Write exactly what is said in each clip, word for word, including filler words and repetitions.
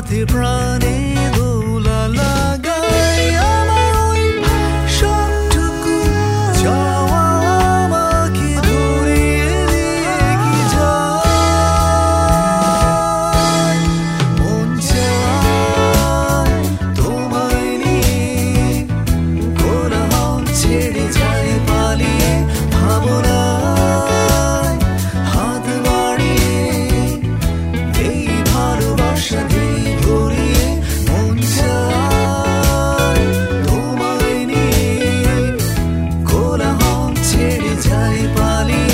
ছোঁয়াতে প্রাণে দোলা লাগায় আমার ওই সবটুকু চাওয়া আমাকে ধরিয়ে দিয়ে কি যায় মন চায় তোমায় নিয়ে কোলাহল ছেড়ে যায় পালিয়ে ভাবনায় হাত বাড়িয়ে এই ভালোবাসা দিয়ে ভরিয়ে মন চায় তোমায় নিয়ে কোলাহল ছেড়ে যায় পালিয়ে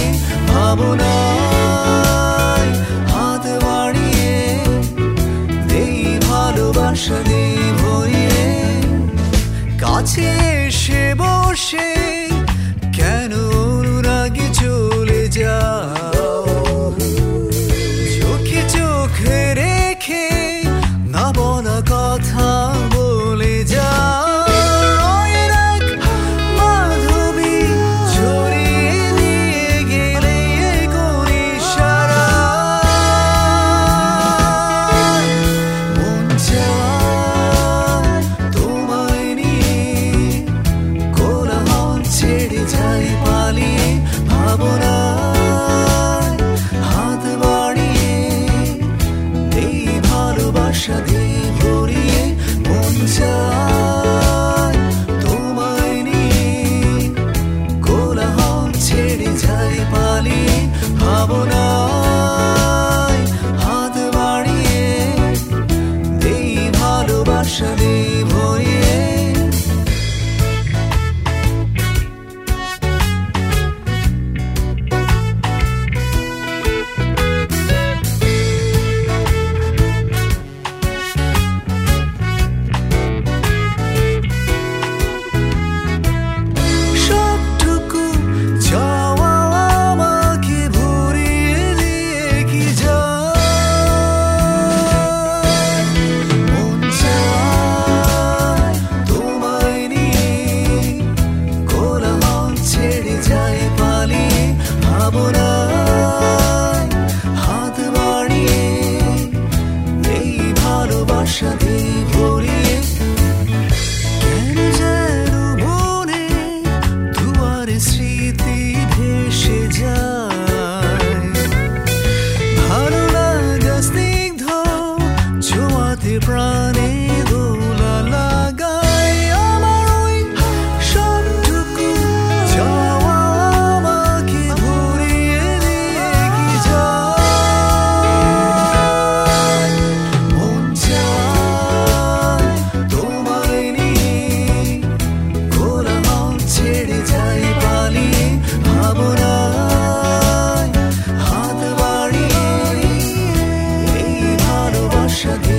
ভাবনায় হাত বাড়িয়ে এই ভালোবাসা দিয়ে ভরিয়ে কাছে এসে বসে কেন অনুরাগে চলে যাও চোখে চোখে রেখে না বলা কথা বলে যাও এক মাধবী ছড়িয়ে দিয়ে গেলে কোন ইশারায় মন চায় তোমায় নিয়ে কোলাহল ছেড়ে যায় পালিয়ে ভাবনায় হাত বাড়িয়ে এই ভালোবাসা দিয়ে ভরিয়ে মন চায় তোমায় নিয়ে কোলাহল ছেড়ে যায় পালিয়ে ভাবনায় হাত বাড়িয়ে এই ভালোবাসা দিয়ে ভরিয়ে সবটুকু চাওয়া আমাকে ভরিয়ে দিয়ে কি যায় মন চায় তোমায় নিয়ে কোলাহল ছেড়ে যায় পালিয়ে ভাবনায় হাত বাড়িয়ে এই ভালোবাসা দিয়ে ভরিয়ে কেন যেন মনে দুয়ারে স্মৃতি ভেসে যায় ভালো লাগা স্নিগ্ধ ছোঁয়াতে প্রাণে দোলা লাগায় আমার ওই সবটুকু চাওয়া আমাকে ভরিয়ে দিয়ে কি যায় মন চায় তোমায় নিয়ে কোলাহল ছেড়ে যায় পালিয়ে ভাবনায় হাত বাড়িয়ে এই ভালোবাসা দিয়ে